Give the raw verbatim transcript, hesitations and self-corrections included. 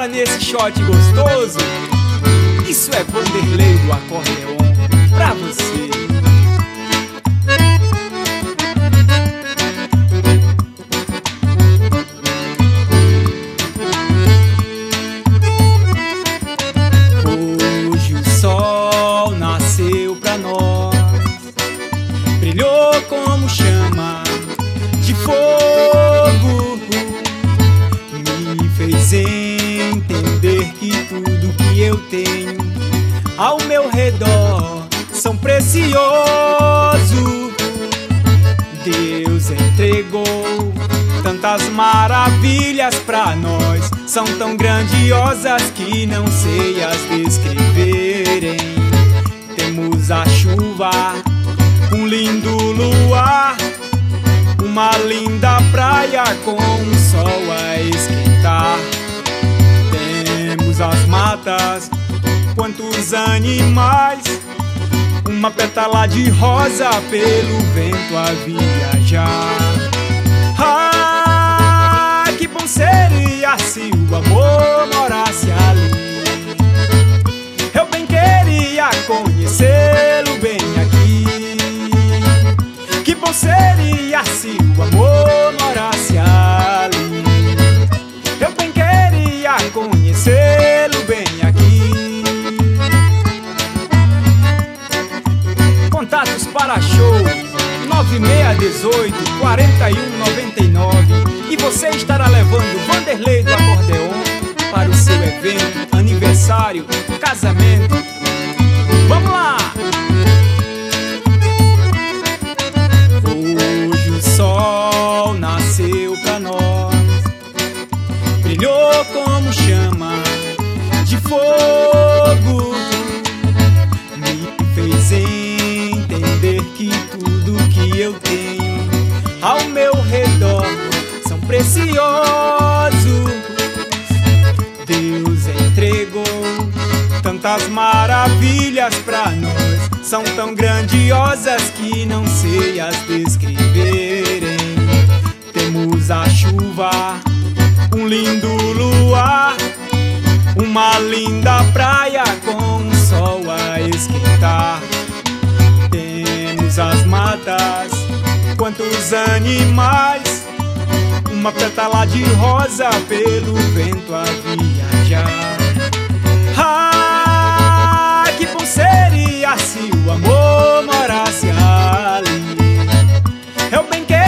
bora nesse shot gostoso. Isso é Vanderlei do acordeon pra você. Hoje o sol nasceu pra nós, brilhou como chama de fogo, me fez entender que tudo que eu tenho ao meu redor são preciosos. Deus entregou tantas maravilhas pra nós, são tão grandiosas que não sei as descreverem. Temos a chuva, um lindo luar, uma linda praia com o sol a esquentar. Temos as matas, quantos animais, uma pétala de rosa pelo vento a viajar. Ah, que bom seria se o amor morasse ali. Eu bem queria conhecê-lo bem aqui. Que bom seria se o amor morasse ali. Eu bem queria conhecê-lo bem aqui. Contatos para show nove seis um oito, quatro um nove nove. E você estará levando Vanderlei do acordeon para o seu evento, aniversário, casamento. Vamos lá! Hoje o sol nasceu pra nós, brilhou como chama de fogo, me fez entender que tudo que eu tenho ao meu redor são preciosos. Deus entregou tantas maravilhas pra nós, são tão grandiosas que não sei as descreverem. Temos a chuva, um lindo luar, uma linda praia com o sol a esquentar. Temos as matas, quantos animais, uma pétala de rosa pelo vento a viajar. Ah, que bom seria se o amor morasse ali. Eu bem quero